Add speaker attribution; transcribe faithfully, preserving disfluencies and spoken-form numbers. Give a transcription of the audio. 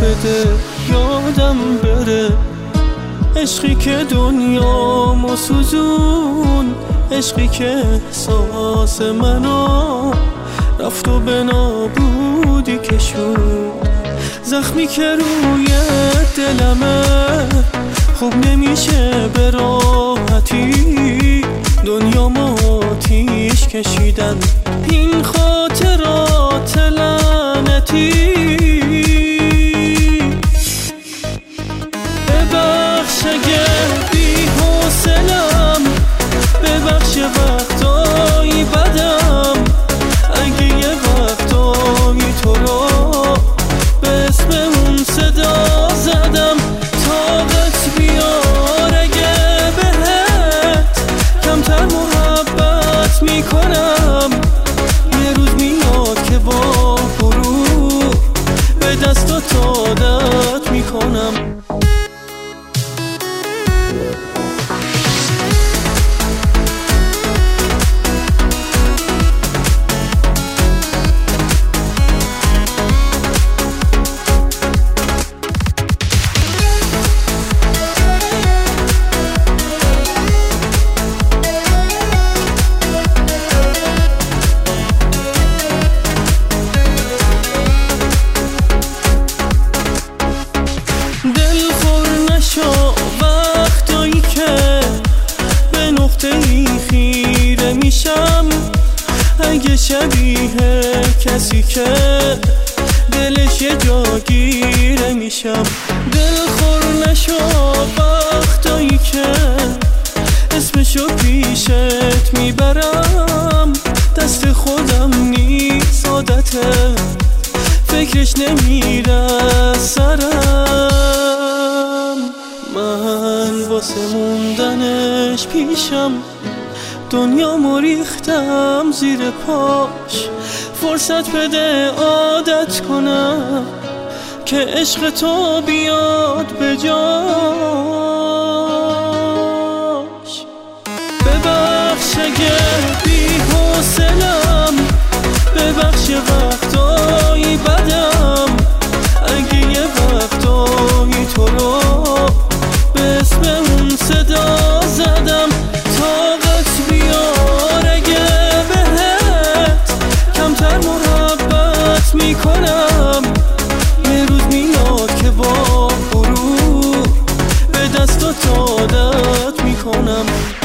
Speaker 1: بده یادم بره، عشقی که دنیامو سوزون، عشقی که احساس منو رفت و به نابودی کشون. زخمی که روی دلمه خوب نمیشه به راحتی، دنیامو آتیش کشیدن این خاطرات لعنتی. ببخش اگه بی حوصله‌ام، ببخش وقتایی بدم، اگه یه وقتایی تو رو به اسم اون صدا زدم. طاقت بیار اگه بهت کمتر محبت میکنم، یه روز میاد که با غرور به دستات عادت میکنم. وقتایی که به نقطه ای خیره میشم، اگه شبیه کسی که دلش یه جاگیره میشم. دلخور نشو وقتایی که اسمشو پیشت میبرم، دست خودم نیست عادته، فکرش نمیره سرم. من واسه موندنش پیشم دنیا ریختم زیر پاش، فرصت بده عادت کنم که عشق تو بیاد به جاش. ببخش اگه بی حوصله‌ام، ببخش وقتایی بدم، اگه یه وقتایی تو رو به اسم اون صدا زدم. طاقت بیار اگه بهت کمتر محبت میکنم، یه روز میاد که با غرور به دستات عادت میکنم.